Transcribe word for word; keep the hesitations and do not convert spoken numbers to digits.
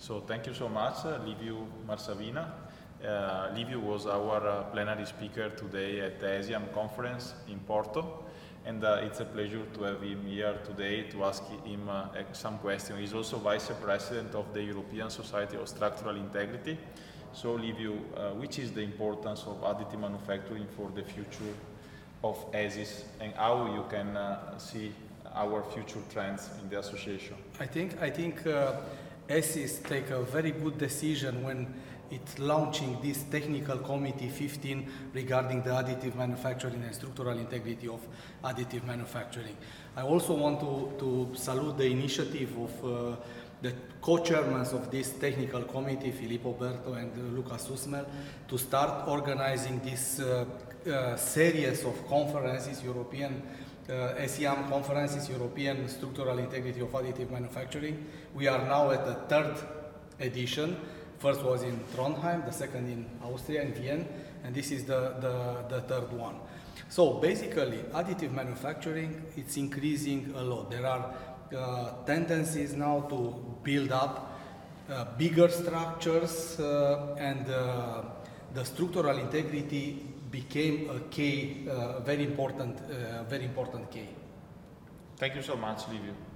So thank you so much, uh, Liviu Marsavina. Uh, Liviu was our uh, plenary speaker today at the ASEAN conference in Porto, and uh, it's a pleasure to have him here today to ask him uh, some questions. He's also Vice President of the European Society of Structural Integrity. So Liviu, uh, which is the importance of additive manufacturing for the future of A S I S, and how you can uh, see our future trends in the association? I think, I think uh, A S I S take a very good decision when it's launching this technical committee fifteen regarding the additive manufacturing and structural integrity of additive manufacturing. I also want to, to salute the initiative of uh, the co-chairmen of this technical committee, Filippo Berto and uh, Luca Susmel, to start organizing this uh, uh, series of conferences, European uh, ASEAN conferences, European Structural Integrity of Additive Manufacturing. We are now at the third edition. First was in Trondheim, the second in Austria, in Vienna, and this is the, the, the third one. So basically, additive manufacturing, it's increasing a lot. There are uh, tendencies now to build up uh, bigger structures, uh, and uh, the structural integrity became a key, uh, very important, uh, very important key. Thank you so much, Liviu.